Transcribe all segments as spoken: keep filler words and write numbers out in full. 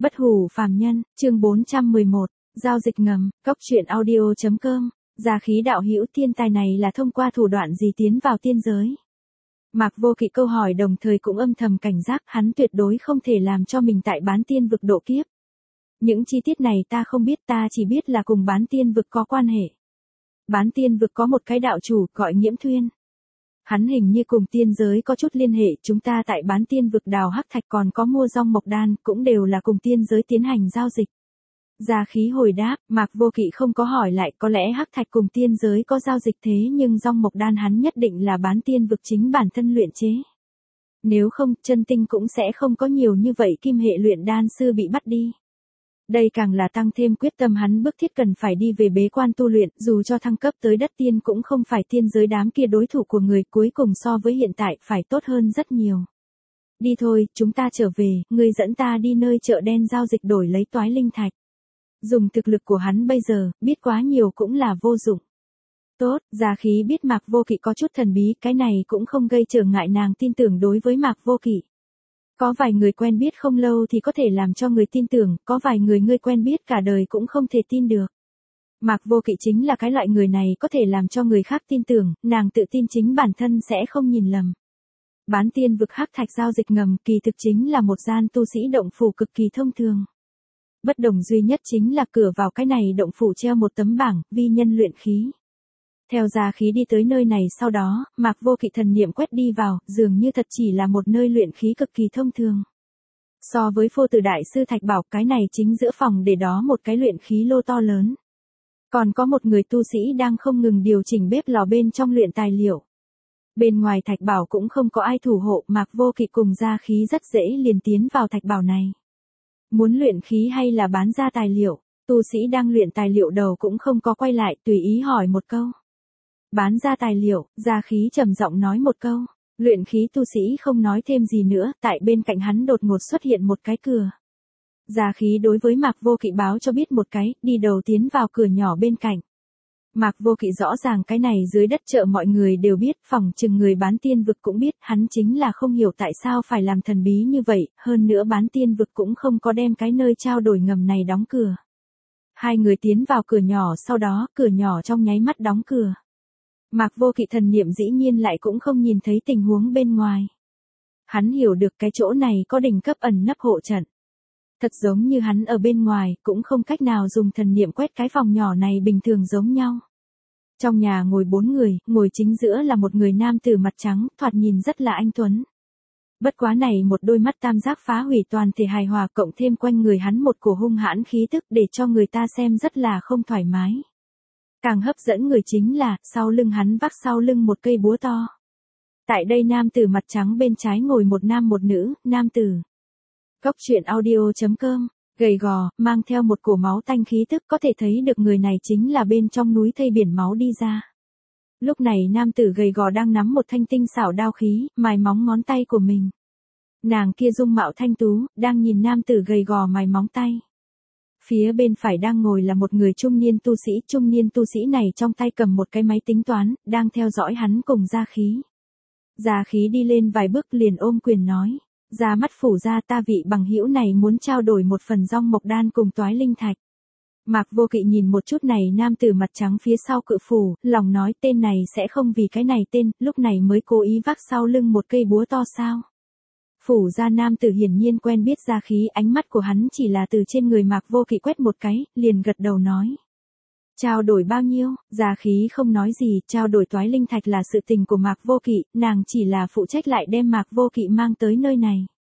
Bất hủ phàm nhân, chương bốn trăm mười một, giao dịch ngầm, cóc truyện audio.com, gia khí đạo hữu thiên tài này là thông qua thủ đoạn gì tiến vào tiên giới? Mạc Vô Kỵ câu hỏi đồng thời cũng âm thầm cảnh giác hắn tuyệt đối không thể làm cho mình tại bán tiên vực độ kiếp. Những chi tiết này ta không biết, ta chỉ biết là cùng bán tiên vực có quan hệ. Bán tiên vực có một cái đạo chủ gọi Nghiễm Thuyên. Hắn hình như cùng tiên giới có chút liên hệ, chúng ta tại bán tiên vực đào hắc thạch còn có mua rong mộc đan, cũng đều là cùng tiên giới tiến hành giao dịch. Gia khí hồi đáp, Mạc Vô Kỵ không có hỏi lại, có lẽ hắc thạch cùng tiên giới có giao dịch thế nhưng rong mộc đan hắn nhất định là bán tiên vực chính bản thân luyện chế. Nếu không, chân tinh cũng sẽ không có nhiều như vậy kim hệ luyện đan sư bị bắt đi. Đây càng là tăng thêm quyết tâm hắn bức thiết cần phải đi về bế quan tu luyện, dù cho thăng cấp tới đất tiên cũng không phải tiên giới đám kia đối thủ của người, cuối cùng so với hiện tại phải tốt hơn rất nhiều. Đi thôi, chúng ta trở về, ngươi dẫn ta đi nơi chợ đen giao dịch đổi lấy toái linh thạch. Dùng thực lực của hắn bây giờ, biết quá nhiều cũng là vô dụng. Tốt, Gia khí biết Mạc Vô Kỵ có chút thần bí, cái này cũng không gây trở ngại nàng tin tưởng đối với Mạc Vô Kỵ. Có vài người quen biết không lâu thì có thể làm cho người tin tưởng, có vài người ngươi quen biết cả đời cũng không thể tin được. Mạc Vô Kỵ chính là cái loại người này có thể làm cho người khác tin tưởng, nàng tự tin chính bản thân sẽ không nhìn lầm. Bán tiên vực hắc thạch giao dịch ngầm kỳ thực chính là một gian tu sĩ động phủ cực kỳ thông thường. Bất đồng duy nhất chính là cửa vào cái này động phủ treo một tấm bảng, vi nhân luyện khí. Theo Gia khí đi tới nơi này sau đó, Mạc Vô Kỵ thần niệm quét đi vào, dường như thật chỉ là một nơi luyện khí cực kỳ thông thường. So với Phô Tử Đại Sư Thạch Bảo, cái này chính giữa phòng để đó một cái luyện khí lô to lớn. Còn có một người tu sĩ đang không ngừng điều chỉnh bếp lò bên trong luyện tài liệu. Bên ngoài Thạch Bảo cũng không có ai thủ hộ, Mạc Vô Kỵ cùng Gia khí rất dễ liền tiến vào Thạch Bảo này. Muốn luyện khí hay là bán ra tài liệu, tu sĩ đang luyện tài liệu đầu cũng không có quay lại, tùy ý hỏi một câu. Bán ra tài liệu, Gia khí trầm giọng nói một câu, luyện khí tu sĩ không nói thêm gì nữa, tại bên cạnh hắn đột ngột xuất hiện một cái cửa. Gia khí đối với Mạc Vô Kỵ báo cho biết một cái, đi đầu tiến vào cửa nhỏ bên cạnh. Mạc Vô Kỵ rõ ràng cái này dưới đất chợ mọi người đều biết, phòng chừng người bán tiên vực cũng biết, hắn chính là không hiểu tại sao phải làm thần bí như vậy, hơn nữa bán tiên vực cũng không có đem cái nơi trao đổi ngầm này đóng cửa. Hai người tiến vào cửa nhỏ, sau đó, cửa nhỏ trong nháy mắt đóng cửa. Mạc Vô Kỵ thần niệm dĩ nhiên lại cũng không nhìn thấy tình huống bên ngoài. Hắn hiểu được cái chỗ này có đỉnh cấp ẩn nấp hộ trận. Thật giống như hắn ở bên ngoài, cũng không cách nào dùng thần niệm quét cái phòng nhỏ này bình thường giống nhau. Trong nhà ngồi bốn người, ngồi chính giữa là một người nam tử mặt trắng, thoạt nhìn rất là anh tuấn. Bất quá này một đôi mắt tam giác phá hủy toàn thể hài hòa, cộng thêm quanh người hắn một cổ hung hãn khí tức để cho người ta xem rất là không thoải mái. Càng hấp dẫn người chính là, sau lưng hắn vác sau lưng một cây búa to. Tại đây nam tử mặt trắng bên trái ngồi một nam một nữ, nam tử. Cóc truyện audio.com, gầy gò, mang theo một cổ máu tanh khí tức, có thể thấy được người này chính là bên trong núi thây biển máu đi ra. Lúc này nam tử gầy gò đang nắm một thanh tinh xảo đao khí, mài móng ngón tay của mình. Nàng kia dung mạo thanh tú, đang nhìn nam tử gầy gò mài móng tay. Phía bên phải đang ngồi là một người trung niên tu sĩ, trung niên tu sĩ này trong tay cầm một cái máy tính toán, đang theo dõi hắn cùng Gia khí. Gia khí đi lên vài bước liền ôm quyền nói, ra mắt phủ ra, ta vị bằng hữu này muốn trao đổi một phần rong mộc đan cùng toái linh thạch. Mạc Vô Kỵ nhìn một chút này nam tử mặt trắng phía sau cự phủ, lòng nói tên này sẽ không vì cái này tên, lúc này mới cố ý vác sau lưng một cây búa to sao. Phủ ra nam tử hiển nhiên quen biết Gia khí, ánh mắt của hắn chỉ là từ trên người Mạc Vô Kỵ quét một cái, liền gật đầu nói. Trao đổi bao nhiêu, Gia khí không nói gì, trao đổi toái linh thạch là sự tình của Mạc Vô Kỵ, nàng chỉ là phụ trách lại đem Mạc Vô Kỵ mang tới nơi này.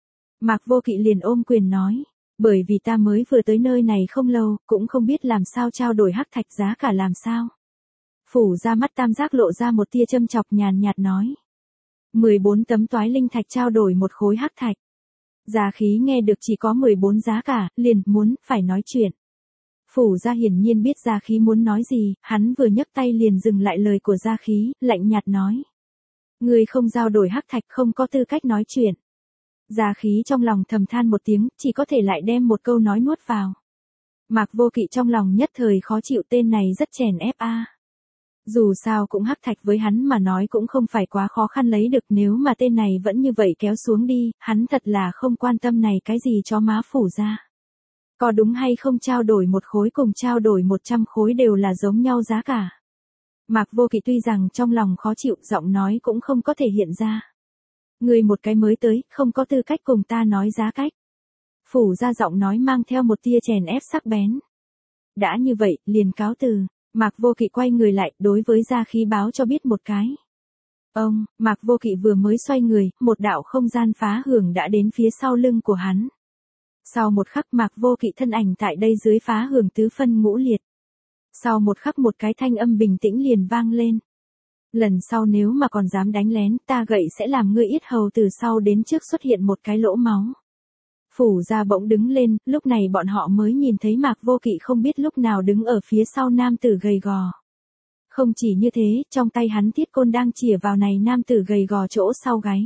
Mạc Vô Kỵ liền ôm quyền nói, bởi vì ta mới vừa tới nơi này không lâu, cũng không biết làm sao trao đổi hắc thạch, giá cả làm sao. Phủ ra mắt tam giác lộ ra một tia châm chọc nhàn nhạt nói. mười bốn tấm toái linh thạch trao đổi một khối hắc thạch. Gia khí nghe được chỉ có mười bốn giá cả, liền muốn, phải nói chuyện. Phủ ra hiển nhiên biết Gia khí muốn nói gì, hắn vừa nhấc tay liền dừng lại lời của Gia khí, lạnh nhạt nói. Người không giao đổi hắc thạch không có tư cách nói chuyện. Gia khí trong lòng thầm than một tiếng, chỉ có thể lại đem một câu nói nuốt vào. Mạc Vô Kỵ trong lòng nhất thời khó chịu, tên này rất chèn ép a. Dù sao cũng hắc thạch với hắn mà nói cũng không phải quá khó khăn lấy được, nếu mà tên này vẫn như vậy kéo xuống đi, hắn thật là không quan tâm này cái gì cho má phủ ra. Có đúng hay không trao đổi một khối cùng trao đổi một trăm khối đều là giống nhau giá cả. Mạc Vô Kỵ tuy rằng trong lòng khó chịu, giọng nói cũng không có thể hiện ra. Người một cái mới tới, không có tư cách cùng ta nói giá cách. Phủ ra giọng nói mang theo một tia chèn ép sắc bén. Đã như vậy, liền cáo từ. Mạc Vô Kỵ quay người lại, đối với Gia Khí báo cho biết một cái. Ông, Mạc Vô Kỵ vừa mới xoay người, một đạo không gian phá hưởng đã đến phía sau lưng của hắn. Sau một khắc Mạc Vô Kỵ thân ảnh tại đây dưới phá hưởng tứ phân ngũ liệt. Sau một khắc một cái thanh âm bình tĩnh liền vang lên. Lần sau nếu mà còn dám đánh lén, ta gậy sẽ làm ngươi yết hầu từ sau đến trước xuất hiện một cái lỗ máu. Phủ ra bỗng đứng lên, lúc này bọn họ mới nhìn thấy Mạc Vô Kỵ không biết lúc nào đứng ở phía sau nam tử gầy gò. Không chỉ như thế, trong tay hắn thiết côn đang chĩa vào này nam tử gầy gò chỗ sau gáy.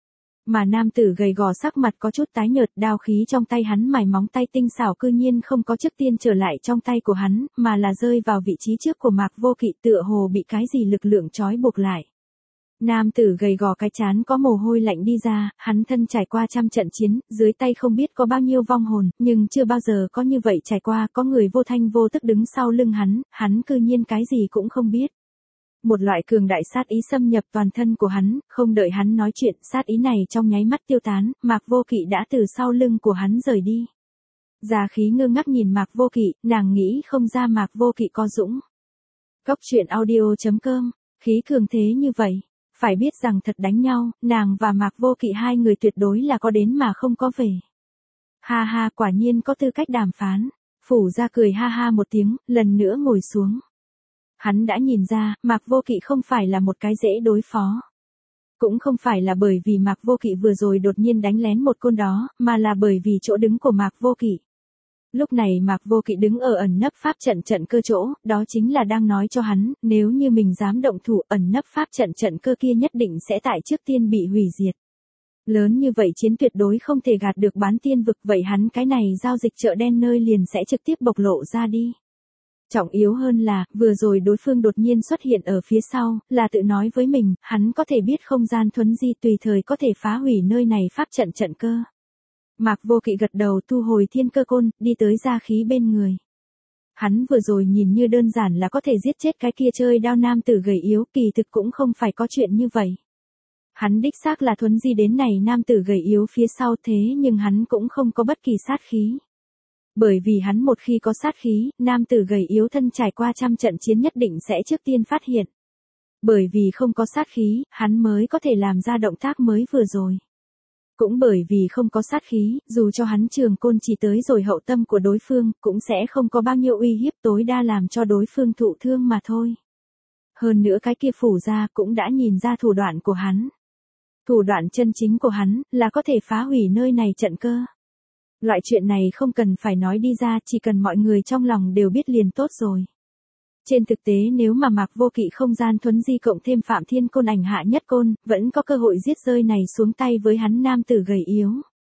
Mà nam tử gầy gò sắc mặt có chút tái nhợt, đao khí trong tay hắn mài móng tay tinh xảo cư nhiên không có trước tiên trở lại trong tay của hắn, mà là rơi vào vị trí trước của Mạc Vô Kỵ, tựa hồ bị cái gì lực lượng trói buộc lại. Nam tử gầy gò cái chán có mồ hôi lạnh đi ra, hắn thân trải qua trăm trận chiến, dưới tay không biết có bao nhiêu vong hồn, nhưng chưa bao giờ có như vậy trải qua, có người vô thanh vô tức đứng sau lưng hắn, hắn cư nhiên cái gì cũng không biết. Một loại cường đại sát ý xâm nhập toàn thân của hắn, không đợi hắn nói chuyện, sát ý này trong nháy mắt tiêu tán, Mạc Vô Kỵ đã từ sau lưng của hắn rời đi. Gia Khí ngơ ngác nhìn Mạc Vô Kỵ, nàng nghĩ không ra Mạc Vô Kỵ có dũng. Cốc truyện audio chấm com, khí cường thế như vậy, phải biết rằng thật đánh nhau, nàng và Mạc Vô Kỵ hai người tuyệt đối là có đến mà không có về. Ha ha, quả nhiên có tư cách đàm phán. Phủ ra cười ha ha một tiếng, lần nữa ngồi xuống. Hắn đã nhìn ra, Mạc Vô Kỵ không phải là một cái dễ đối phó. Cũng không phải là bởi vì Mạc Vô Kỵ vừa rồi đột nhiên đánh lén một côn đó, mà là bởi vì chỗ đứng của Mạc Vô Kỵ. Lúc này Mạc Vô Kỵ đứng ở ẩn nấp pháp trận trận cơ chỗ, đó chính là đang nói cho hắn, nếu như mình dám động thủ ẩn nấp pháp trận trận cơ kia nhất định sẽ tại trước tiên bị hủy diệt. Lớn như vậy chiến tuyệt đối không thể gạt được bán tiên vực, vậy hắn cái này giao dịch chợ đen nơi liền sẽ trực tiếp bộc lộ ra đi. Trọng yếu hơn là, vừa rồi đối phương đột nhiên xuất hiện ở phía sau, là tự nói với mình, hắn có thể biết không gian thuấn di tùy thời có thể phá hủy nơi này pháp trận trận cơ. Mạc Vô Kỵ gật đầu thu hồi thiên cơ côn, đi tới Gia Khí bên người. Hắn vừa rồi nhìn như đơn giản là có thể giết chết cái kia chơi đao nam tử gầy yếu, kỳ thực cũng không phải có chuyện như vậy. Hắn đích xác là thuấn di đến này nam tử gầy yếu phía sau, thế nhưng hắn cũng không có bất kỳ sát khí. Bởi vì hắn một khi có sát khí, nam tử gầy yếu thân trải qua trăm trận chiến nhất định sẽ trước tiên phát hiện. Bởi vì không có sát khí, hắn mới có thể làm ra động tác mới vừa rồi. Cũng bởi vì không có sát khí, dù cho hắn trường côn chỉ tới rồi hậu tâm của đối phương, cũng sẽ không có bao nhiêu uy hiếp, tối đa làm cho đối phương thụ thương mà thôi. Hơn nữa cái kia phủ ra cũng đã nhìn ra thủ đoạn của hắn. Thủ đoạn chân chính của hắn, là có thể phá hủy nơi này trận cơ. Loại chuyện này không cần phải nói đi ra, chỉ cần mọi người trong lòng đều biết liền tốt rồi. Trên thực tế nếu mà Mạc Vô Kỵ không gian thuấn di cộng thêm Phạm Thiên Côn ảnh hạ nhất côn, vẫn có cơ hội giết rơi này xuống tay với hắn nam tử gầy yếu.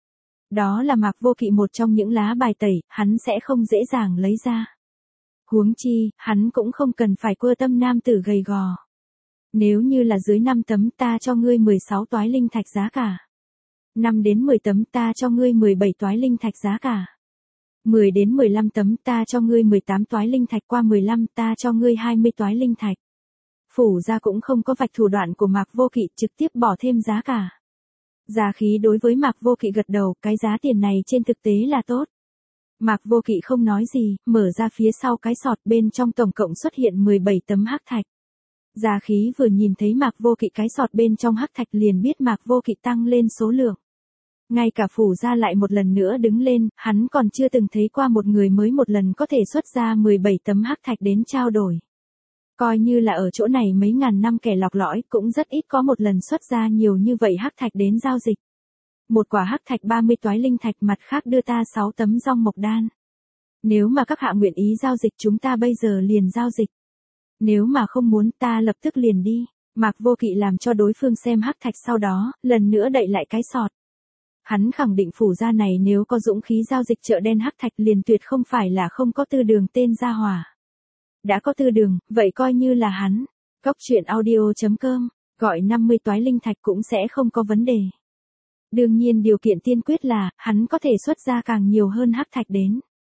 Đó là Mạc Vô Kỵ một trong những lá bài tẩy, hắn sẽ không dễ dàng lấy ra. Huống chi, hắn cũng không cần phải quơ tâm nam tử gầy gò. Nếu như là dưới năm tấm ta cho ngươi mười sáu toái linh thạch giá cả. năm đến mười tấm ta cho ngươi mười bảy toái linh thạch giá cả. mười đến mười lăm tấm ta cho ngươi mười tám toái linh thạch, qua mười lăm ta cho ngươi hai mươi toái linh thạch. Phủ ra cũng không có vạch thủ đoạn của Mạc Vô Kỵ, trực tiếp bỏ thêm giá cả. Gia Khí đối với Mạc Vô Kỵ gật đầu, cái giá tiền này trên thực tế là tốt. Mạc Vô Kỵ không nói gì, mở ra phía sau cái sọt, bên trong tổng cộng xuất hiện mười bảy tấm hắc thạch. Gia Khí vừa nhìn thấy Mạc Vô Kỵ cái sọt bên trong hắc thạch liền biết Mạc Vô Kỵ tăng lên số lượng. Ngay cả phủ ra lại một lần nữa đứng lên, hắn còn chưa từng thấy qua một người mới một lần có thể xuất ra mười bảy tấm hắc thạch đến trao đổi. Coi như là ở chỗ này mấy ngàn năm kẻ lọc lõi, cũng rất ít có một lần xuất ra nhiều như vậy hắc thạch đến giao dịch. Một quả hắc thạch ba mươi toái linh thạch, mặt khác đưa ta sáu tấm rong mộc đan. Nếu mà các hạ nguyện ý giao dịch chúng ta bây giờ liền giao dịch. Nếu mà không muốn ta lập tức liền đi. Mạc Vô Kỵ làm cho đối phương xem hắc thạch sau đó, lần nữa đậy lại cái sọt. Hắn khẳng định phủ ra này nếu có dũng khí giao dịch chợ đen hắc thạch liền tuyệt không phải là không có tư đường tên gia hỏa. Đã có tư đường, vậy coi như là hắn. Cốc truyện audio chấm com, gọi năm mươi toái linh thạch cũng sẽ không có vấn đề. Đương nhiên điều kiện tiên quyết là, hắn có thể xuất ra càng nhiều hơn hắc thạch đến.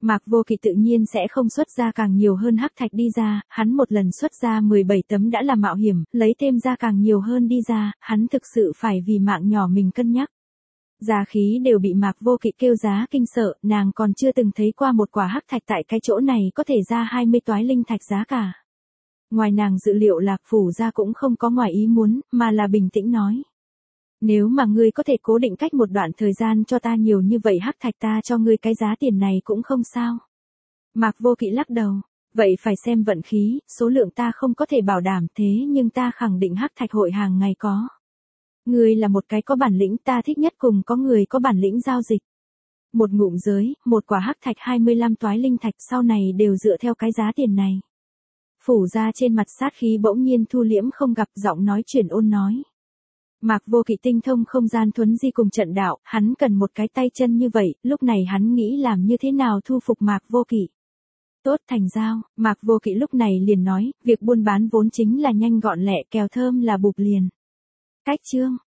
Mạc Vô Kỵ tự nhiên sẽ không xuất ra càng nhiều hơn hắc thạch đi ra, hắn một lần xuất ra mười bảy tấm đã là mạo hiểm, lấy thêm ra càng nhiều hơn đi ra, hắn thực sự phải vì mạng nhỏ mình cân nhắc. Giá khí đều bị Mạc Vô Kỵ kêu giá kinh sợ, nàng còn chưa từng thấy qua một quả hắc thạch tại cái chỗ này có thể ra hai mươi toái linh thạch giá cả. Ngoài nàng dự liệu Lạc Phủ gia cũng không có ngoài ý muốn, mà là bình tĩnh nói. Nếu mà ngươi có thể cố định cách một đoạn thời gian cho ta nhiều như vậy hắc thạch ta cho ngươi cái giá tiền này cũng không sao. Mạc Vô Kỵ lắc đầu, vậy phải xem vận khí, số lượng ta không có thể bảo đảm thế nhưng ta khẳng định hắc thạch hội hàng ngày có. Ngươi là một cái có bản lĩnh ta thích nhất cùng có người có bản lĩnh giao dịch. Một ngụm giới, một quả hắc thạch hai mươi lăm toái linh thạch sau này đều dựa theo cái giá tiền này. Phủ ra trên mặt sát khí bỗng nhiên thu liễm không gặp giọng nói chuyển ôn nói. Mạc Vô Kỵ tinh thông không gian thuấn di cùng trận đạo, hắn cần một cái tay chân như vậy, lúc này hắn nghĩ làm như thế nào thu phục Mạc Vô Kỵ. Tốt thành giao, Mạc Vô Kỵ lúc này liền nói, việc buôn bán vốn chính là nhanh gọn lẹ kèo thơm là bụp liền. Cách chương.